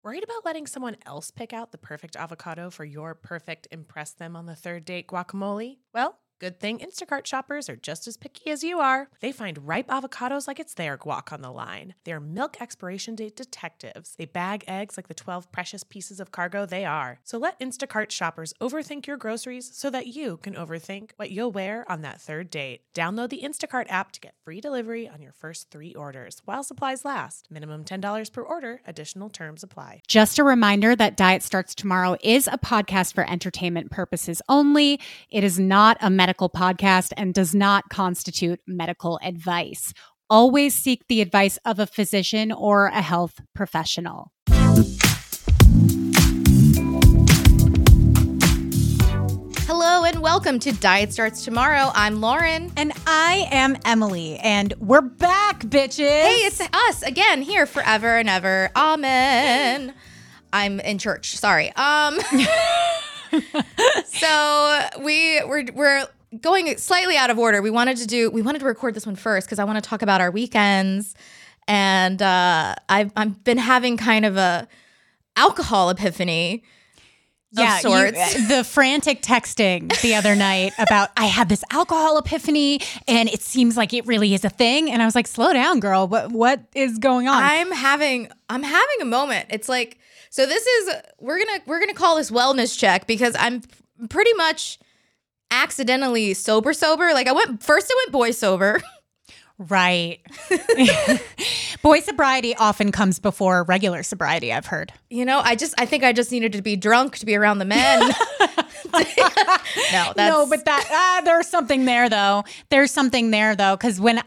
Worried about letting someone else pick out the perfect avocado for your perfect impress them on the third date guacamole? Well, good thing Instacart shoppers are just as picky as you are. They find ripe avocados like it's their guac on the line. They're milk expiration date detectives. They bag eggs like the 12 precious pieces of cargo they are. So let Instacart shoppers overthink your groceries so that you can overthink what you'll wear on that third date. Download the Instacart app to get free delivery on your first 3 orders while supplies last. Minimum $10 per order. Additional terms apply. Just a reminder that Diet Starts Tomorrow is a podcast for entertainment purposes only. It is not a medical podcast and does not constitute medical advice. Always seek the advice of a physician or a health professional. Hello and welcome to Diet Starts Tomorrow. I'm Lauren. And I am Emily, and we're back, bitches. Hey, it's us again here forever and ever. Amen. I'm in church. Sorry. So we're going slightly out of order. We wanted to record this one first because I want to talk about our weekends, and I've been having kind of a alcohol epiphany. Yeah, of sorts. The frantic texting the other night about I had this alcohol epiphany and it seems like it really is a thing. And I was like, slow down, girl. What is going on? I'm having a moment. It's like, so this is we're gonna call this wellness check because I'm pretty much accidentally sober. Like I went boy sober. Right. Boy sobriety often comes before regular sobriety, I've heard. You know, I think I just needed to be drunk to be around the men. No, but there's something there though. Because when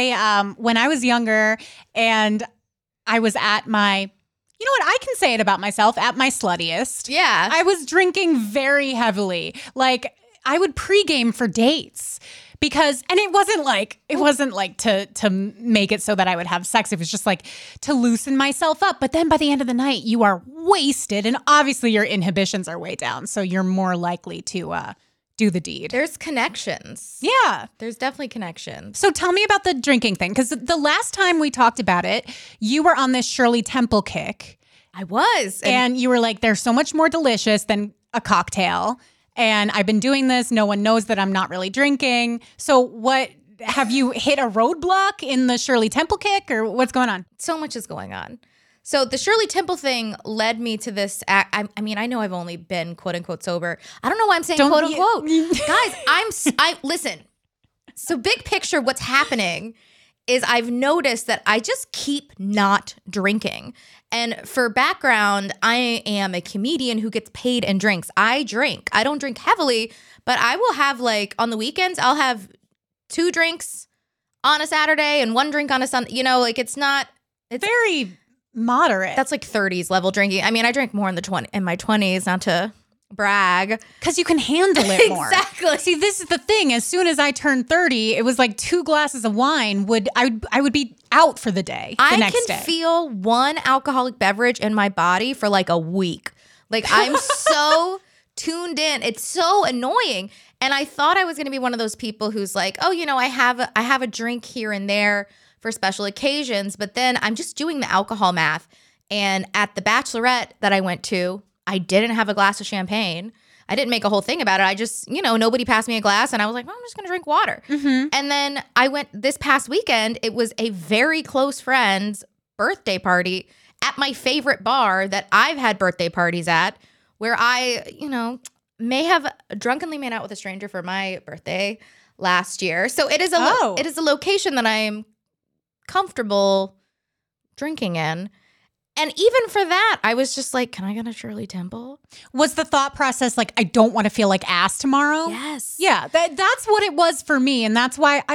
I was younger and I was at my, you know what, I can say it about myself, at my sluttiest. Yeah. I was drinking very heavily. Like I would pregame for dates. Because, and it wasn't like to make it so that I would have sex. It was just like to loosen myself up. But then by the end of the night, you are wasted. And obviously your inhibitions are way down. So you're more likely to do the deed. There's connections. Yeah. There's definitely connections. So tell me about the drinking thing. Because the last time we talked about it, you were on this Shirley Temple kick. I was. And you were like, they're so much more delicious than a cocktail. And I've been doing this. No one knows that I'm not really drinking. So what, have you hit a roadblock in the Shirley Temple kick or what's going on? So much is going on. So the Shirley Temple thing led me to this. I mean, I know I've only been quote unquote sober. I don't know why I'm saying quote unquote. Guys, listen. So big picture, what's happening is I've noticed that I just keep not drinking. And for background, I am a comedian who gets paid and drinks. I drink. I don't drink heavily, but I will have on the weekends, I'll have 2 drinks on a Saturday and 1 drink on a Sunday. You know, it's very moderate. That's like 30s level drinking. I mean, I drank more in my 20s, not to brag. Because you can handle it more. Exactly. See, this is the thing. As soon as I turned 30, it was like 2 glasses of wine I would be out for the day. The next day. I can feel 1 alcoholic beverage in my body for like a week. Like I'm so tuned in. It's so annoying. And I thought I was going to be one of those people who's like, oh, you know, I have a drink here and there for special occasions. But then I'm just doing the alcohol math. And at the bachelorette that I went to, I didn't have a glass of champagne. I didn't make a whole thing about it. I just, nobody passed me a glass and I was like, well, I'm just going to drink water. Mm-hmm. And then I went this past weekend. It was a very close friend's birthday party at my favorite bar that I've had birthday parties at, where I, may have drunkenly made out with a stranger for my birthday last year. So it is a location that I'm comfortable drinking in. And even for that, I was just like, can I get a Shirley Temple? Was the thought process like, I don't want to feel like ass tomorrow? Yes. Yeah, that's what it was for me. And that's why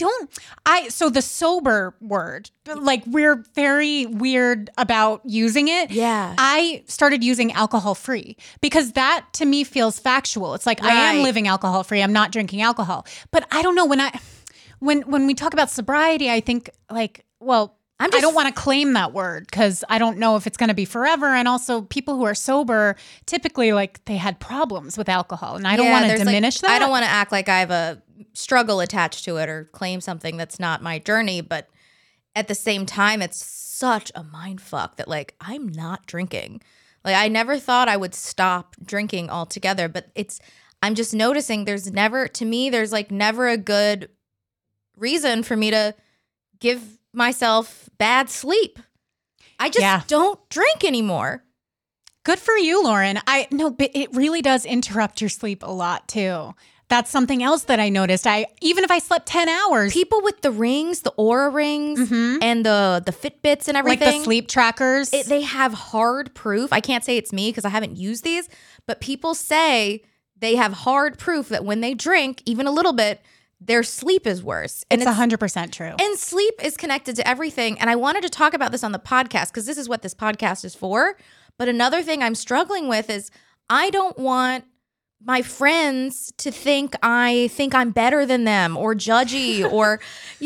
so the sober word, like we're very weird about using it. Yeah. I started using alcohol free because that to me feels factual. It's like, I am living alcohol free. I'm not drinking alcohol. But I don't know, when we talk about sobriety, I think like, well, I don't want to claim that word because I don't know if it's going to be forever. And also people who are sober, typically like they had problems with alcohol. And I don't want to diminish that. I don't want to act like I have a struggle attached to it or claim something that's not my journey. But at the same time, it's such a mind fuck that like I'm not drinking. Like I never thought I would stop drinking altogether, but I'm just noticing there's never a good reason for me to give myself bad sleep. I just don't drink anymore. Good for you, Lauren. But it really does interrupt your sleep a lot too. That's something else that I noticed. Even if I slept 10 hours. People with the rings, the Oura rings, and the Fitbits and everything. Like the sleep trackers. They have hard proof. I can't say it's me because I haven't used these, but people say they have hard proof that when they drink, even a little bit, their sleep is worse. And it's 100% true. And sleep is connected to everything. And I wanted to talk about this on the podcast because this is what this podcast is for. But another thing I'm struggling with is I don't want my friends to think I'm better than them or judgy or,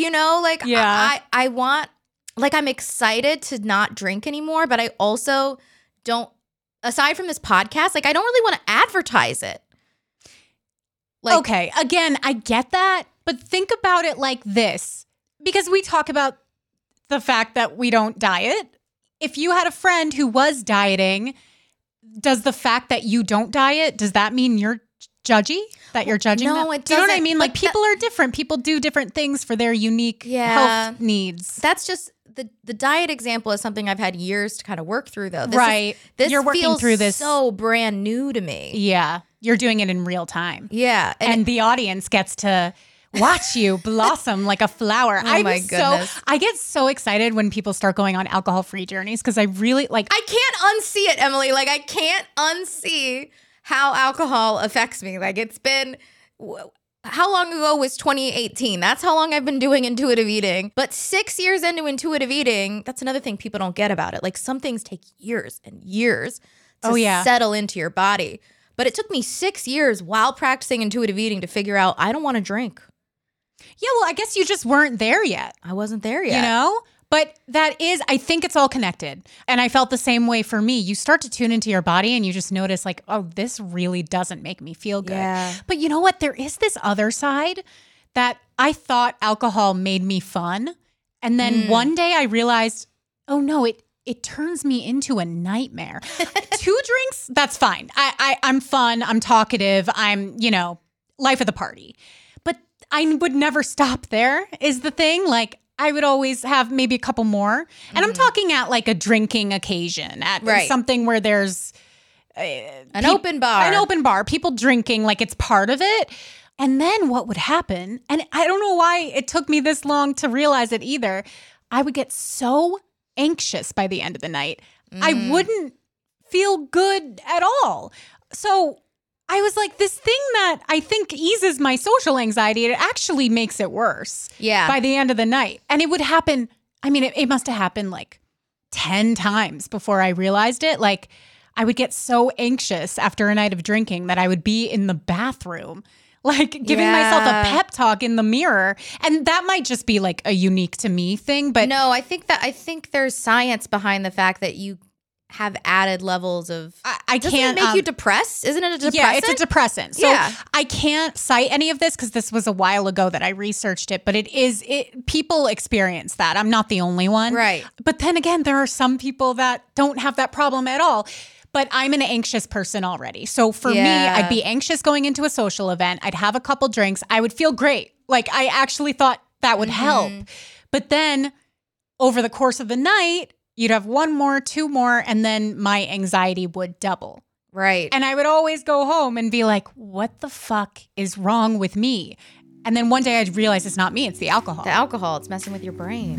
I want, like, I'm excited to not drink anymore, but I also don't, aside from this podcast, like, I don't really want to advertise it. Like, okay, again, I get that, but think about it like this, because we talk about the fact that we don't diet. If you had a friend who was dieting, does the fact that you don't diet, does that mean you're judgy? That you're judging them? No, it doesn't. Do you know what I mean? Like people are different. People do different things for their unique health needs. That's just the diet example is something I've had years to kind of work through though. This you're working feels through this so brand new to me. Yeah. You're doing it in real time. Yeah. And the audience gets to watch you blossom like a flower. Oh my goodness. I get so excited when people start going on alcohol-free journeys because I really like. I can't unsee it, Emily. Like I can't unsee how alcohol affects me. Like it's been, how long ago was 2018? That's how long I've been doing intuitive eating. But 6 years into intuitive eating, that's another thing people don't get about it. Like some things take years and years to settle into your body. But it took me 6 years while practicing intuitive eating to figure out I don't want to drink. Yeah, well, I guess you just weren't there yet. I wasn't there yet. You know? But I think it's all connected. And I felt the same way for me. You start to tune into your body and you just notice like, oh, this really doesn't make me feel good. Yeah. But you know what? There is this other side that I thought alcohol made me fun. And then one day I realized, oh no, it turns me into a nightmare. 2 drinks, that's fine. I'm fun. I'm talkative. I'm, life of the party. But I would never stop there is the thing. Like I would always have maybe a couple more. And I'm talking at like a drinking occasion, at something where there's an open bar. An open bar, people drinking like it's part of it. And then what would happen, and I don't know why it took me this long to realize it either, I would get so anxious by the end of the night. I wouldn't feel good at all. So I was like, this thing that I think eases my social anxiety, it actually makes it worse by the end of the night. And it would happen, I mean, it must have happened like 10 times before I realized it. Like I would get so anxious after a night of drinking that I would be in the bathroom, like giving myself a pep talk in the mirror. And that might just be like a unique to me thing. But no, I think there's science behind the fact that you have added levels of doesn't it make you depressed? Isn't it a depressant? Yeah, it's a depressant. So I can't cite any of this because this was a while ago that I researched it, but people experience that. I'm not the only one. Right. But then again, there are some people that don't have that problem at all. But I'm an anxious person already. So for me, I'd be anxious going into a social event. I'd have a couple drinks. I would feel great. Like I actually thought that would help. But then over the course of the night, you'd have 1 more, 2 more, and then my anxiety would double. Right. And I would always go home and be like, what the fuck is wrong with me? And then one day I'd realize it's not me, it's the alcohol. The alcohol, it's messing with your brain.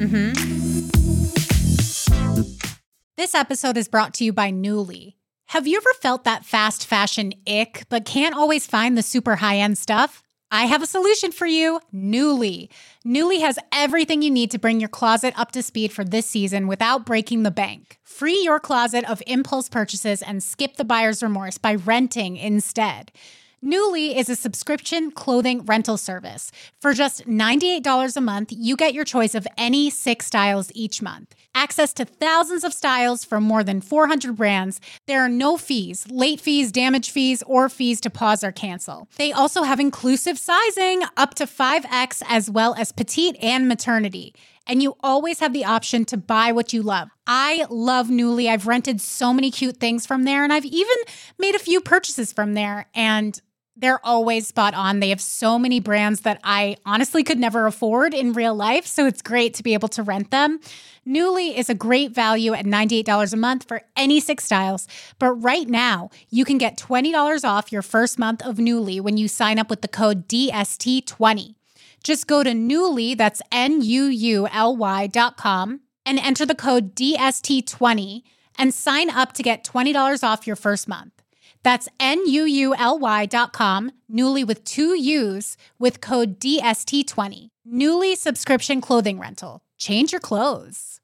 This episode is brought to you by Nuuly. Have you ever felt that fast fashion ick, but can't always find the super high-end stuff? I have a solution for you, Nuuly. Nuuly has everything you need to bring your closet up to speed for this season without breaking the bank. Free your closet of impulse purchases and skip the buyer's remorse by renting instead. Nuuly is a subscription clothing rental service. For just $98 a month, you get your choice of any 6 styles each month. Access to thousands of styles from more than 400 brands. There are no fees, late fees, damage fees, or fees to pause or cancel. They also have inclusive sizing up to 5X as well as petite and maternity. and you always have the option to buy what you love. I love Nuuly. I've rented so many cute things from there, and I've even made a few purchases from there, and they're always spot on. They have so many brands that I honestly could never afford in real life, so it's great to be able to rent them. Nuuly is a great value at $98 a month for any 6 styles. But right now, you can get $20 off your first month of Nuuly when you sign up with the code DST20. Just go to Nuuly, that's NUULY.com, and enter the code DST20 and sign up to get $20 off your first month. That's NUULY.com, Nuuly with 2 U's, with code DST20. Nuuly subscription clothing rental. Change your clothes.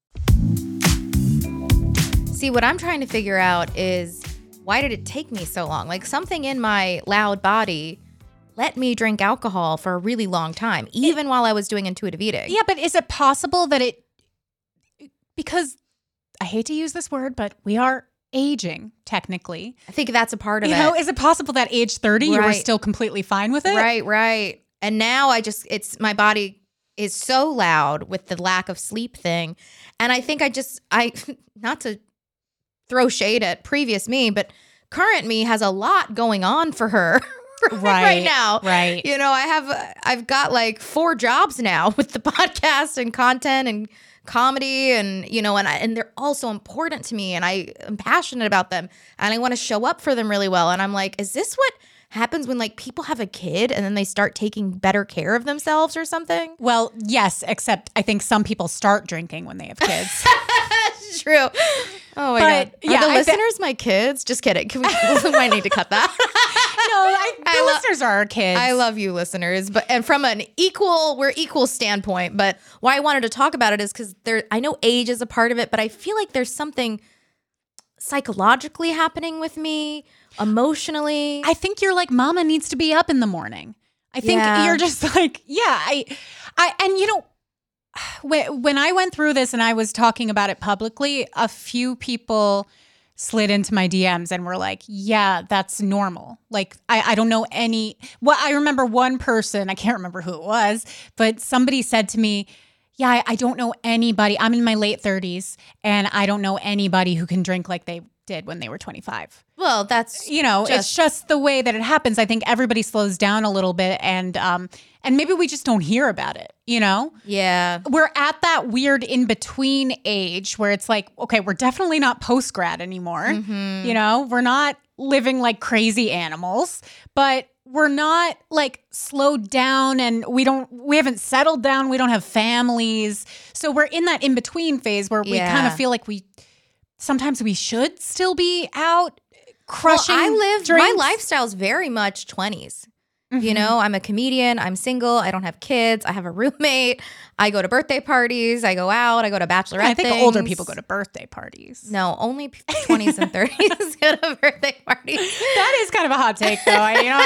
See, what I'm trying to figure out is, why did it take me so long? Like, something in my loud body let me drink alcohol for a really long time, even while I was doing intuitive eating. Yeah, but is it possible that because I hate to use this word, but we are aging, technically. I think that's a part of it. You know, is it possible that age 30, you were still completely fine with it? Right. And now my body is so loud with the lack of sleep thing. And I think I not to throw shade at previous me, but current me has a lot going on for her right now. Right. You know, I've got like 4 jobs now with the podcast and content and comedy, and you know, and they're all so important to me, and I am passionate about them, and I want to show up for them really well. And I'm like, is this what happens when like people have a kid and then they start taking better care of themselves or something? Well, yes, except I think some people start drinking when they have kids. True. Oh my God. Yeah, Are the listeners my kids? Just kidding. We might need to cut that. No, the listeners are our kids. I love you, listeners. And from an we're equal standpoint, but why I wanted to talk about it is because I know age is a part of it, but I feel like there's something psychologically happening with me, emotionally. I think you're like, mama needs to be up in the morning. I think you're just like, and you know, when I went through this and I was talking about it publicly, a few people slid into my DMs and were like, yeah, that's normal. Like, I don't know I remember one person, I can't remember who it was, but somebody said to me, yeah, I don't know anybody. I'm in my late 30s and I don't know anybody who can drink like they did when they were 25. Well, that's, you know, it's just the way that it happens. I think everybody slows down a little bit, and maybe we just don't hear about it, you know? Yeah. We're at that weird in-between age where it's like, okay, we're definitely not post-grad anymore. Mm-hmm. You know, we're not living like crazy animals, but we're not like slowed down, and we haven't settled down. We don't have families. So we're in that in-between phase where we kind of feel like sometimes we should still be out crushing drinks. My lifestyle's very much 20s. Mm-hmm. You know, I'm a comedian. I'm single. I don't have kids. I have a roommate. I go to birthday parties. I go out. I go to bachelorette I think things. Older people go to birthday parties. No, only 20s and 30s go to birthday parties. That is kind of a hot take, though.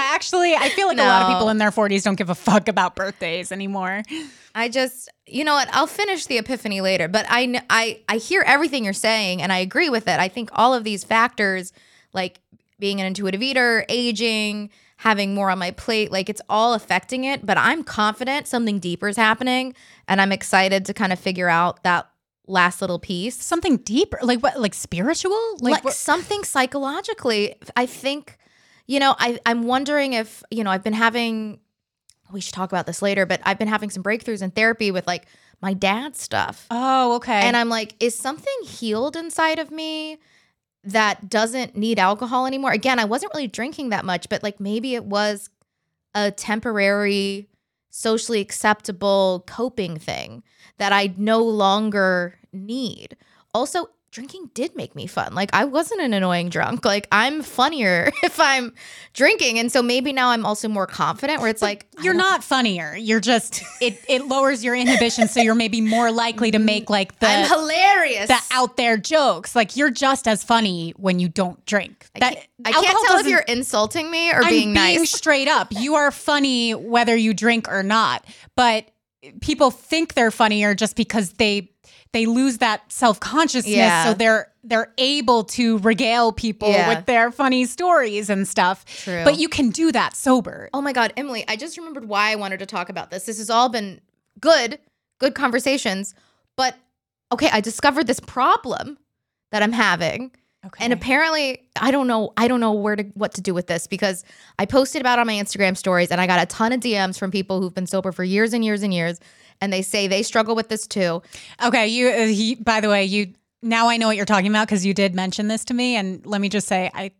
I feel like a lot of people in their 40s don't give a fuck about birthdays anymore. You know what? I'll finish the epiphany later. But I hear everything you're saying, and I agree with it. I think all of these factors, like being an intuitive eater, aging, having more on my plate, like it's all affecting it. But I'm confident something deeper is happening, and I'm excited to kind of figure out that last little piece. Something deeper? Like what? Like spiritual? Like something psychologically. I think, you know, I'm wondering if, you know, I've been having, we should talk about this later, but I've been having some breakthroughs in therapy with like my dad's stuff. Oh, okay. And I'm like, is something healed inside of me that doesn't need alcohol anymore? Again, I wasn't really drinking that much, but like maybe it was a temporary, socially acceptable coping thing that I no longer need. Also, drinking did make me fun. Like, I wasn't an annoying drunk. Like, I'm funnier if I'm drinking. And so maybe now I'm also more confident where it's like, you're not funnier. You're just, it lowers your inhibition. So you're maybe more likely to make like I'm hilarious. The out there jokes. Like, you're just as funny when you don't drink. I can't tell if you're insulting me or being nice. I'm being straight up. You are funny whether you drink or not. But people think they're funnier just because they lose that self-consciousness. Yeah. So they're able to regale people with their funny stories and stuff. True. But you can do that sober. Oh my God, Emily, I just remembered why I wanted to talk about this. This has all been good good conversations. But okay, I discovered this problem that I'm having. Okay. And apparently, I don't know what to do with this, because I posted about it on my Instagram stories and I got a ton of DMs from people who've been sober for years and years and years, and they say they struggle with this too. Okay, by the way, now I know what you're talking about because you did mention this to me, and let me just say, I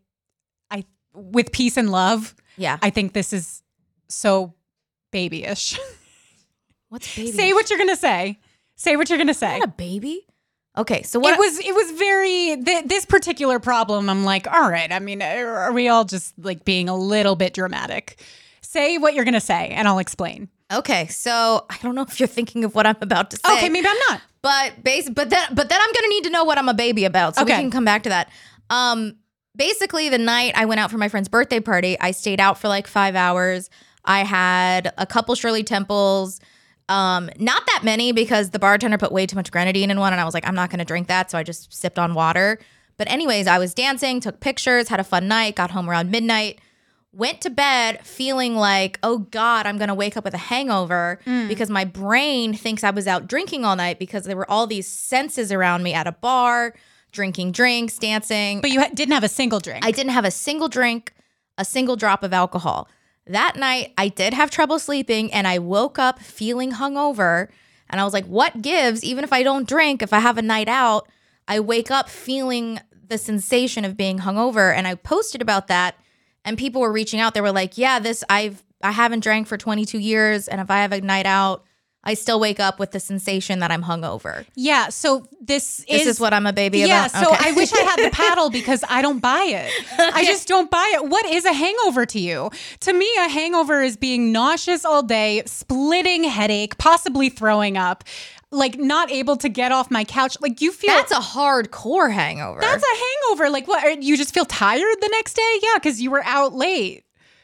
with peace and love, Yeah. I think this is so babyish. What's baby? Say what you're gonna say. Say what you're gonna say. Not a baby. Okay, so what? It was very this particular problem. I'm like, all right. I mean, are we all just like being a little bit dramatic? Say what you're gonna say, and I'll explain. Okay, so I don't know if you're thinking of what I'm about to say. Okay, maybe I'm not. But then I'm gonna need to know what I'm a baby about, so we Okay. can come back to that. Basically, the night I went out for my friend's birthday party, I stayed out for like 5 hours. I had a couple Shirley Temples. Not that many, because the bartender put way too much grenadine in one, and I was like, I'm not going to drink that, so I just sipped on water. But anyways, I was dancing, took pictures, had a fun night, got home around midnight, went to bed feeling like, oh God, I'm going to wake up with a hangover because my brain thinks I was out drinking all night, because there were all these senses around me at a bar, drinking drinks, dancing. But you didn't have a single drink. I didn't have a single drink, a single drop of alcohol. That night, I did have trouble sleeping, and I woke up feeling hungover. And I was like, what gives? Even if I don't drink, if I have a night out, I wake up feeling the sensation of being hungover. And I posted about that, and people were reaching out. They were like, yeah, I haven't drank for 22 years, and if I have a night out, I still wake up with the sensation that I'm hungover. Yeah, so this is what I'm a baby yeah, about? so Okay. I wish I had the paddle, because I don't buy it. I just don't buy it. What is a hangover to you? To me, a hangover is being nauseous all day, splitting headache, possibly throwing up, like not able to get off my couch. Like you feel That's a hardcore hangover. That's a hangover. Like what? You just feel tired the next day? Yeah, because you were out late.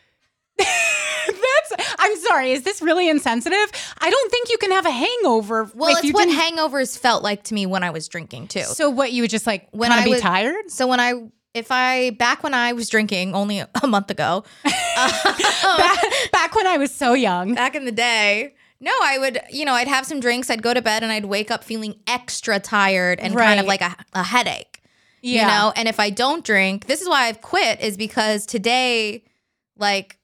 I'm sorry, is this really insensitive? I don't think you can have a hangover. Well, if it's you what didn't- hangovers felt like to me when I was drinking too. So what, you would just like When kind I of be was- tired? So when back when I was drinking only a month ago, back when I was so young. back in the day, no, I would, I'd have some drinks, I'd go to bed, and I'd wake up feeling extra tired and kind of Right. like a headache, Yeah. And if I don't drink, this is why I've quit, is because today, like,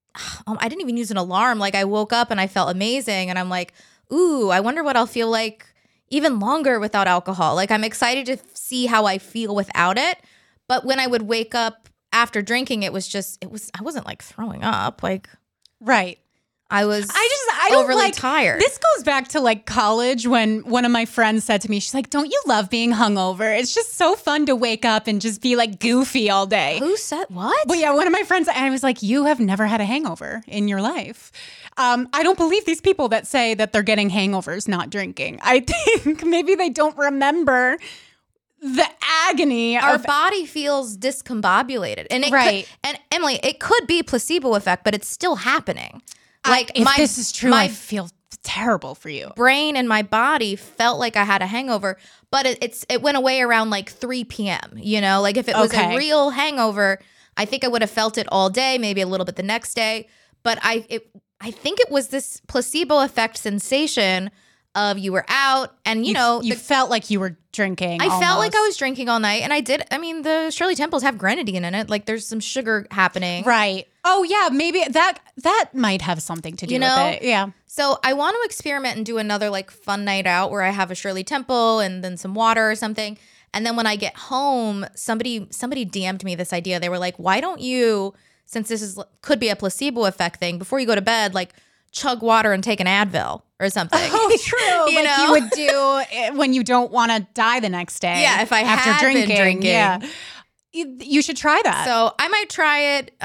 I didn't even use an alarm. Like I woke up and I felt amazing, and I'm like, ooh, I wonder what I'll feel like even longer without alcohol. Like I'm excited to see how I feel without it. But when I would wake up after drinking, I wasn't like throwing up. Like Right. I was I don't overly like, tired. This goes back to like college, when one of my friends said to me, she's like, don't you love being hungover? It's just so fun to wake up and just be like goofy all day. Who said what? But yeah, one of my friends, and I was like, you have never had a hangover in your life. I don't believe these people that say that they're getting hangovers not drinking. I think maybe they don't remember the agony Our of body feels discombobulated. And Right. and Emily, it could be placebo effect, but it's still happening. Like if my, this is true, my I feel terrible for you. brain and my body felt like I had a hangover, but it went away around like 3 p.m. Like if it was Okay. a real hangover, I think I would have felt it all day, maybe a little bit the next day. But I think it was this placebo effect sensation of you were out, and You felt like you were drinking. I felt like I almost. was drinking all night, and I did. I mean, the Shirley Temples have grenadine in it. Like there's some sugar happening. Right. Oh yeah, maybe that might have something to do with it. Yeah. So I want to experiment and do another like fun night out where I have a Shirley Temple and then some water or something. And then when I get home, somebody DM'd me this idea. They were like, why don't you, since this could be a placebo effect thing, before you go to bed, like chug water and take an Advil or something. Oh, true. You like know? you would do when you don't want to die the next day. Yeah, if I after had been drinking. drinking. Yeah. You should try that. So I might try it.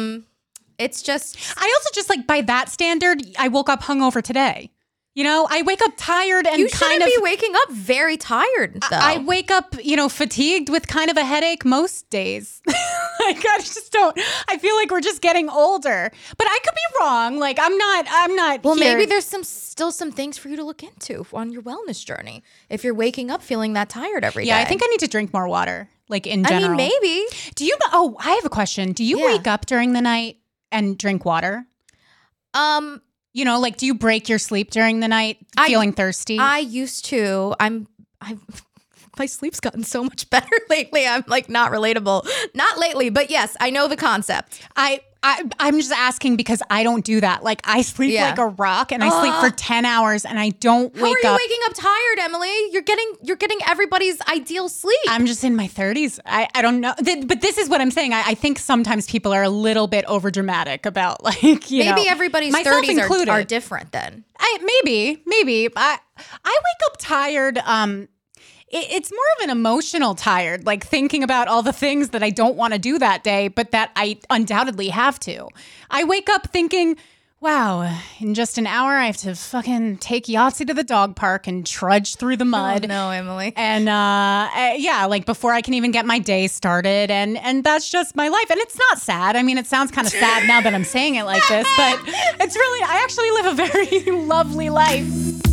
It's just, I also just like, by that standard, I woke up hungover today. I wake up tired and you kind shouldn't of be waking up very tired though. I wake up, fatigued with kind of a headache most days. Like I just don't. I feel like we're just getting older, but I could be wrong. Like I'm not. Well, here. maybe there's still some things for you to look into on your wellness journey if you're waking up feeling that tired every day. Yeah, I think I need to drink more water. Like in general. I mean, maybe. Do you know? Oh, I have a question. Do you Yeah. wake up during the night and drink water? You know, like, do you break your sleep during the night feeling thirsty? I used to. My sleep's gotten so much better lately. I'm like not relatable. Not lately, but yes, I know the concept. I'm just asking because I don't do that. Like, I sleep like a rock, and I sleep for 10 hours, and I don't wake up. How are you waking up tired, Emily? You're getting everybody's ideal sleep. I'm just in my 30s. I don't know. But this is what I'm saying. I think sometimes people are a little bit overdramatic about, like, maybe everybody's 30s are different then. Maybe. I wake up tired. It's more of an emotional tired, like thinking about all the things that I don't want to do that day, but that I undoubtedly have to. I wake up thinking, wow, in just an hour, I have to fucking take Yahtzee to the dog park and trudge through the mud. Oh, no, Emily. And like before I can even get my day started. And that's just my life. And it's not sad. I mean, it sounds kind of sad now that I'm saying it like this, but it's really, I actually live a very lovely life.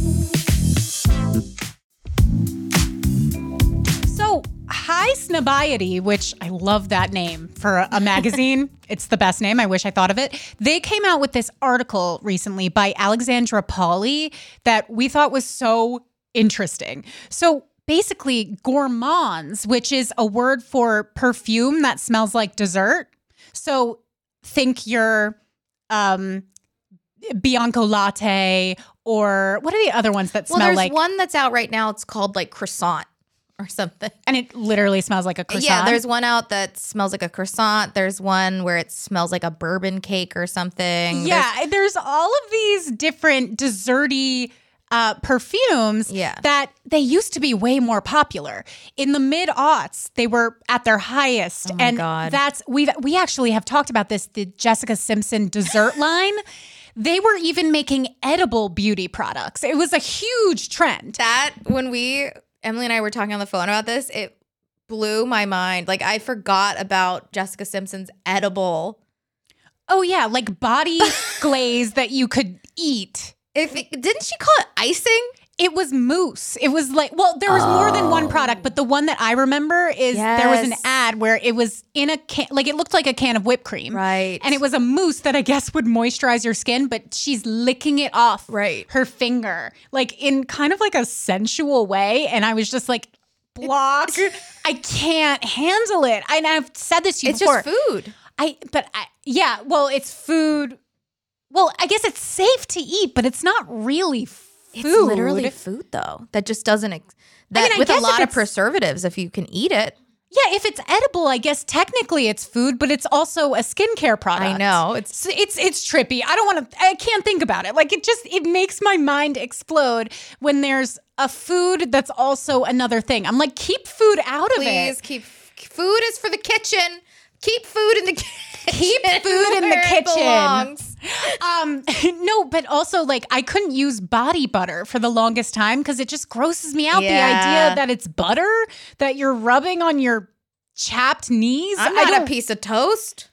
So, High Snobiety, which I love that name for a magazine. It's the best name. I wish I thought of it. They came out with this article recently by Alexandra Pauli that we thought was so interesting. So basically, gourmands, which is a word for perfume that smells like dessert. So think your Bianco latte, or what are the other ones that smell like? Well, there's one that's out right now. It's called like croissant or something. And it literally smells like a croissant? Yeah, there's one out that smells like a croissant. There's one where it smells like a bourbon cake or something. Yeah, there's all of these different desserty perfumes that they used to be way more popular. In the mid-aughts, they were at their highest. Oh my God. That's we actually have talked about this, the Jessica Simpson dessert line. They were even making edible beauty products. It was a huge trend. When Emily and I were talking on the phone about this, it blew my mind. Like, I forgot about Jessica Simpson's edible. Oh, yeah, like body glaze that you could eat. Didn't she call it icing? It was mousse. It was like, well, there was more than one product, but the one that I remember is there was an ad where it was in a can, like it looked like a can of whipped cream. Right. And it was a mousse that I guess would moisturize your skin, but she's licking it off her finger, like in kind of like a sensual way. And I was just like, block. I can't handle it. And I've said this to you before. It's just food. Well, it's food. Well, I guess it's safe to eat, but it's not really food. It's literally food, though. That just doesn't. With a lot of preservatives, if you can eat it. Yeah, if it's edible, I guess technically it's food, but it's also a skincare product. I know it's trippy. I can't think about it. Like it makes my mind explode when there's a food that's also another thing. I'm like, keep food out of it. Please keep food is for the kitchen. Keep food in the kitchen. Keep food in the kitchen. No, but also like I couldn't use body butter for the longest time because it just grosses me out. The idea that it's butter that you're rubbing on your chapped knees. I'm not a piece of toast.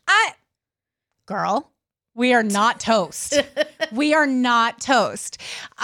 Girl, we are not toast. We are not toast.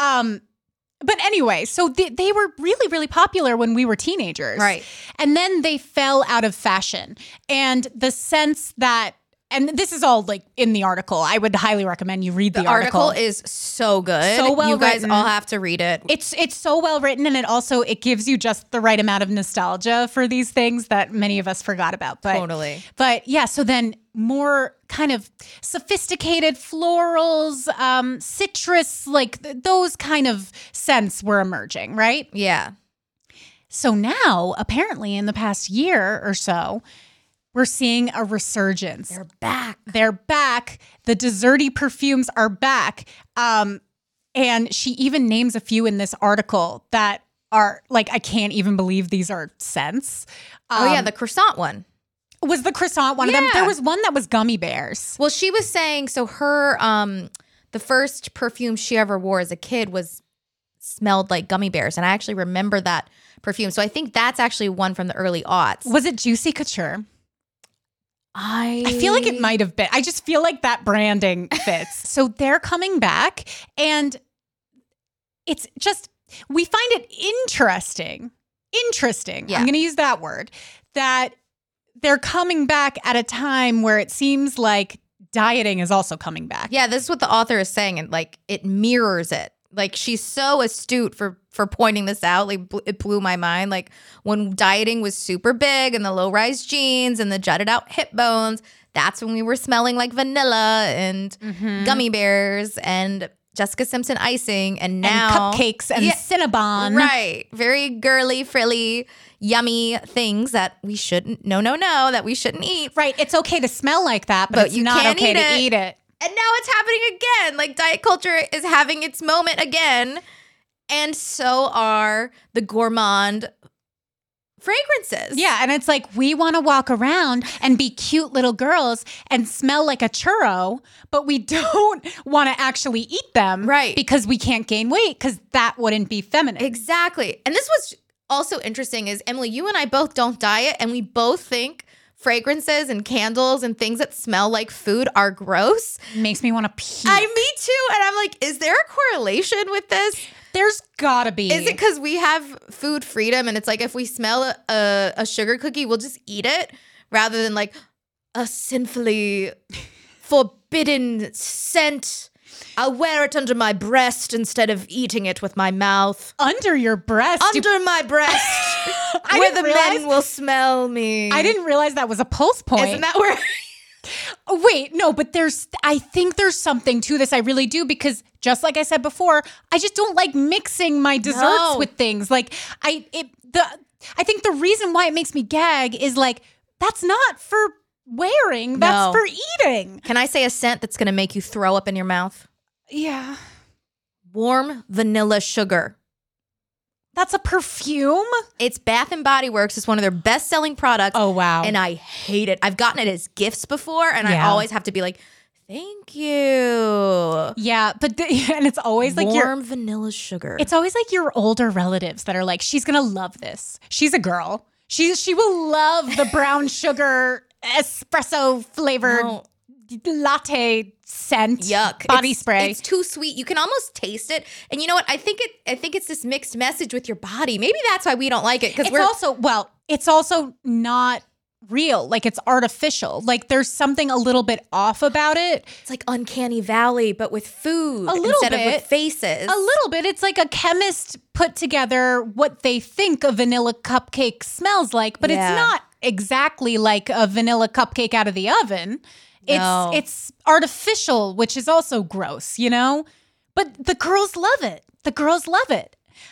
But anyway, so they were really, really popular when we were teenagers. Right. And then they fell out of fashion. And the sense that, and this is all like in the article. I would highly recommend you read the article. The article is so good. So well You guys written. all have to read it. It's so well written, and it gives you just the right amount of nostalgia for these things that many of us forgot about. Totally. But yeah, so then more kind of sophisticated florals, citrus, like those kind of scents were emerging, right? Yeah. So now, apparently in the past year or so, we're seeing a resurgence. They're back. The desserty perfumes are back. And she even names a few in this article that are like, I can't even believe these are scents. The croissant one. Was the croissant one of them? There was one that was gummy bears. Well, she was saying, so her, the first perfume she ever wore as a kid smelled like gummy bears. And I actually remember that perfume. So I think that's actually one from the early aughts. Was it Juicy Couture? I feel like it might have been. I just feel like that branding fits. So they're coming back, and it's just, we find it interesting. Yeah. I'm going to use that word, that they're coming back at a time where it seems like dieting is also coming back. Yeah, this is what the author is saying, and like it mirrors it. Like she's so astute for pointing this out. Like it blew my mind. Like when dieting was super big and the low-rise jeans and the jutted out hip bones, that's when we were smelling like vanilla and gummy bears and Jessica Simpson icing, and now and cupcakes and Cinnabon. Right. Very girly, frilly, yummy things that we shouldn't that we shouldn't eat. Right. It's okay to smell like that, but it's you not can't okay to eat it. And now it's happening again. Like diet culture is having its moment again. And so are the gourmand fragrances. Yeah, and it's like we want to walk around and be cute little girls and smell like a churro, but we don't want to actually eat them. Right. Because we can't gain weight because that wouldn't be feminine. Exactly. And this was also interesting is, Emily, you and I both don't diet, and we both think fragrances and candles and things that smell like food are gross. Makes me want to puke. Me too. And I'm like, is there a correlation with this? There's gotta be. Is it because we have food freedom and it's like if we smell a sugar cookie, we'll just eat it rather than like a sinfully forbidden scent? I'll wear it under my breast instead of eating it with my mouth. Under your breast? Under my breast. Where the men will smell me. I didn't realize that was a pulse point. Isn't that where... Wait, no, but I think there's something to this. I really do, because just like I said before, I just don't like mixing my desserts with things. Like I think the reason why it makes me gag is like, that's not for wearing, that's for eating. Can I say a scent that's going to make you throw up in your mouth? Yeah. Warm vanilla sugar. That's a perfume? It's Bath & Body Works. It's one of their best-selling products. Oh, wow. And I hate it. I've gotten it as gifts before, and I always have to be like, thank you. Yeah, and it's always like warm vanilla sugar. It's always like your older relatives that are like, she's going to love this. She's a girl. She will love the brown sugar espresso flavored latte scent. Yuck. Body spray. It's too sweet. You can almost taste it. And you know what? I think it's this mixed message with your body. Maybe that's why we don't like it. Because it's also not real. Like it's artificial. Like there's something a little bit off about it. It's like Uncanny Valley, but with food of with faces. A little bit. It's like a chemist put together what they think a vanilla cupcake smells like, but it's not exactly like a vanilla cupcake out of the oven. It's artificial, which is also gross, you know? But the girls love it. The girls love it.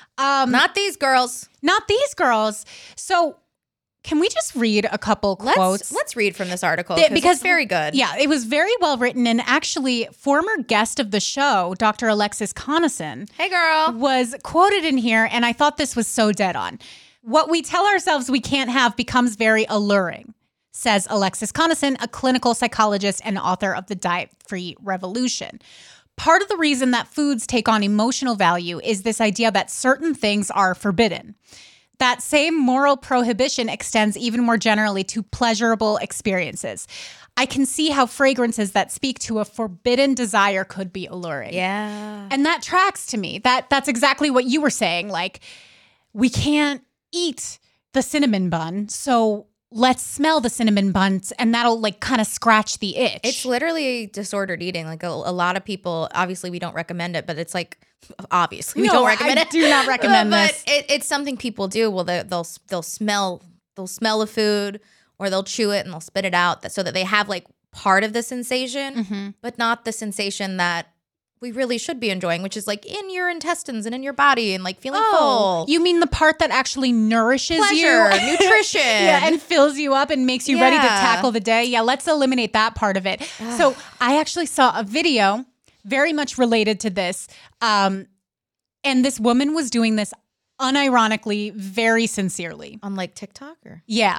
Not these girls. Not these girls. So can we just read a couple quotes? Let's read from this article because it's very good. Yeah, it was very well written. And actually, former guest of the show, Dr. Alexis Conason, hey girl, was quoted in here. And I thought this was so dead on. What we tell ourselves we can't have becomes very alluring, says Alexis Conason, a clinical psychologist and author of The Diet-Free Revolution. Part of the reason that foods take on emotional value is this idea that certain things are forbidden. That same moral prohibition extends even more generally to pleasurable experiences. I can see how fragrances that speak to a forbidden desire could be alluring. Yeah. And that tracks to me. That's exactly what you were saying. Like, we can't eat the cinnamon bun, so let's smell the cinnamon buns and that'll like kind of scratch the itch. It's literally disordered eating. Like a lot of people, obviously we don't recommend it, but it's like, obviously we don't recommend it. I do not recommend this. But it's something people do. Well, they'll smell the food or they'll chew it and they'll spit it out so that they have like part of the sensation, but not the sensation that we really should be enjoying, which is like in your intestines and in your body and like feeling full. You mean the part that actually nourishes Pleasure, you? nutrition. Yeah, and fills you up and makes you ready to tackle the day. Yeah, let's eliminate that part of it. So I actually saw a video very much related to this. And this woman was doing this unironically, very sincerely. On like TikTok or? Yeah.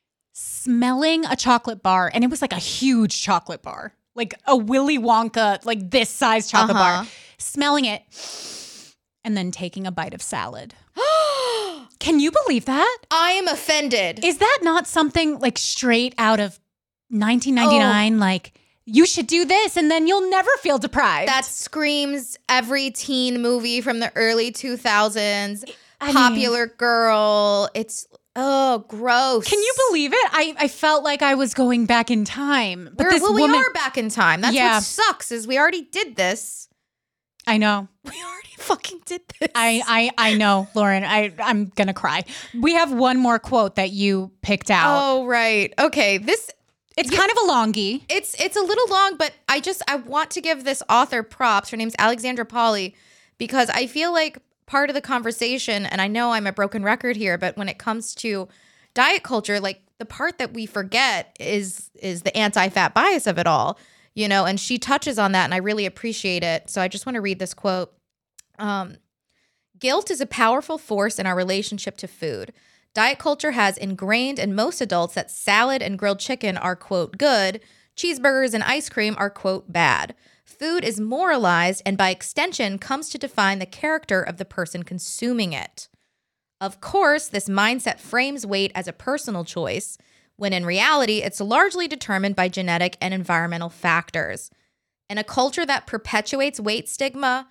Smelling a chocolate bar. And it was like a huge chocolate bar. Like a Willy Wonka, like this size chocolate bar. Smelling it and then taking a bite of salad. Can you believe that? I am offended. Is that not something like straight out of 1999? Like, you should do this and then you'll never feel deprived. That screams every teen movie from the early 2000s. Popular girl. It's Oh, gross. Can you believe it? I felt like I was going back in time. But we are back in time. That's what sucks is we already did this. I know. We already fucking did this. I know, Lauren. I'm going to cry. We have one more quote that you picked out. Oh, right. Okay. It's kind of a longie. It's a little long, but I want to give this author props. Her name's Alexandra Polly, because I feel like part of the conversation, and I know I'm a broken record here, but when it comes to diet culture, like the part that we forget is the anti-fat bias of it all, you know, and she touches on that and I really appreciate it. So I just want to read this quote. Guilt is a powerful force in our relationship to food. Diet culture has ingrained in most adults that salad and grilled chicken are, quote, good, cheeseburgers and ice cream are, quote, bad. Food is moralized and by extension comes to define the character of the person consuming it. Of course, this mindset frames weight as a personal choice, when in reality, it's largely determined by genetic and environmental factors. In a culture that perpetuates weight stigma,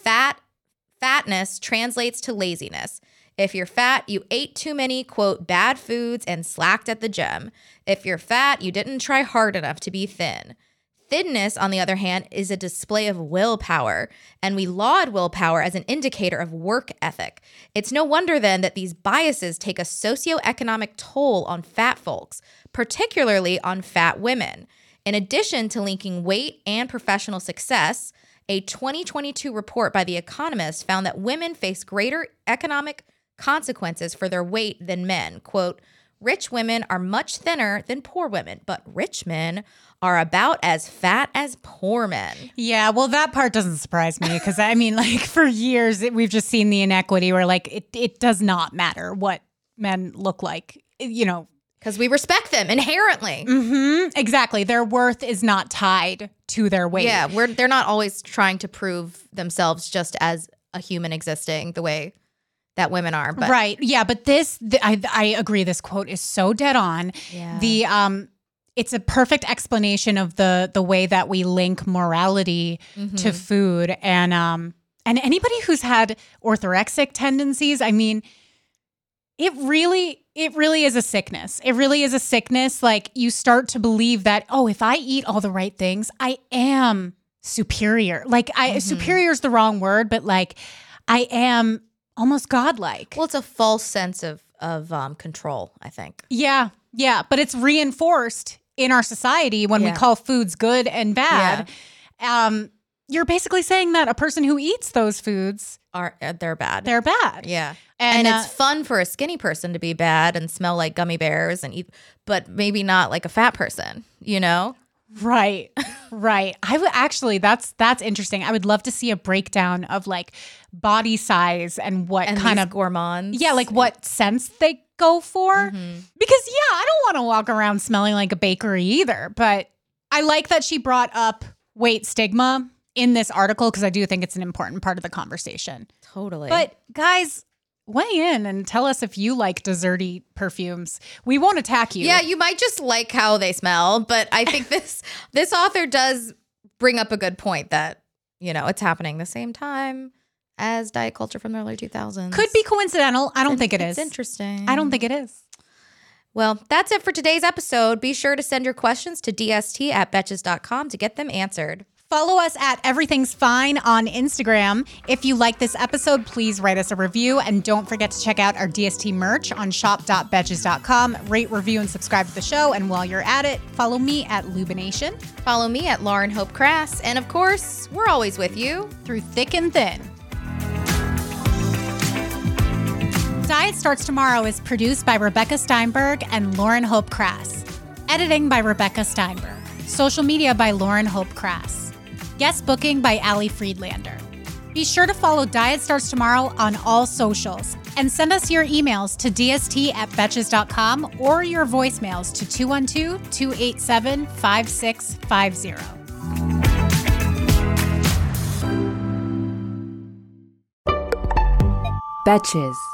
fatness translates to laziness. If you're fat, you ate too many, quote, bad foods and slacked at the gym. If you're fat, you didn't try hard enough to be thin. Thinness, on the other hand, is a display of willpower, and we laud willpower as an indicator of work ethic. It's no wonder then that these biases take a socioeconomic toll on fat folks, particularly on fat women. In addition to linking weight and professional success, a 2022 report by The Economist found that women face greater economic consequences for their weight than men. Quote, rich women are much thinner than poor women, but rich men are about as fat as poor men. Yeah, well, that part doesn't surprise me because, I mean, like for years, we've just seen the inequity where like it does not matter what men look like, you know. Because we respect them inherently. Mm-hmm, exactly. Their worth is not tied to their weight. Yeah, they're not always trying to prove themselves just as a human existing the way that women are. But. Right. Yeah. But I agree. This quote is so dead on. Yeah. It's a perfect explanation of the way that we link morality to food. And anybody who's had orthorexic tendencies, I mean, it really is a sickness. It really is a sickness. Like you start to believe that, oh, if I eat all the right things, I am superior. Like superior is the wrong word, but like I am almost godlike. Well, it's a false sense of control, I think. Yeah. But it's reinforced in our society when we call foods good and bad. Yeah. You're basically saying that a person who eats those foods they're bad. They're bad. Yeah. And it's fun for a skinny person to be bad and smell like gummy bears and eat, but maybe not like a fat person, you know? Right. I would actually, that's interesting. I would love to see a breakdown of like body size and what kind of gourmands. Yeah, like what scents they go for. Because I don't want to walk around smelling like a bakery either. But I like that she brought up weight stigma in this article because I do think it's an important part of the conversation. Totally. But guys, weigh in and tell us if you like desserty perfumes. We won't attack you. Yeah, you might just like how they smell, but I think this author does bring up a good point that, you know, it's happening the same time as diet culture from the early 2000s. Could be coincidental. I don't think it is. It's interesting. I don't think it is. Well, that's it for today's episode. Be sure to send your questions to dst@betches.com to get them answered. Follow us at Everything's Fine on Instagram. If you like this episode, please write us a review. And don't forget to check out our DST merch on shop.betches.com. Rate, review, and subscribe to the show. And while you're at it, follow me at Lubination. Follow me at Lauren Hope Crass. And of course, we're always with you. Through thick and thin. Diet Starts Tomorrow is produced by Rebecca Steinberg and Lauren Hope Crass. Editing by Rebecca Steinberg. Social media by Lauren Hope Crass. Guest booking by Ali Friedlander. Be sure to follow Diet Starts Tomorrow on all socials and send us your emails to dst@betches.com or your voicemails to 212-287-5650. Betches.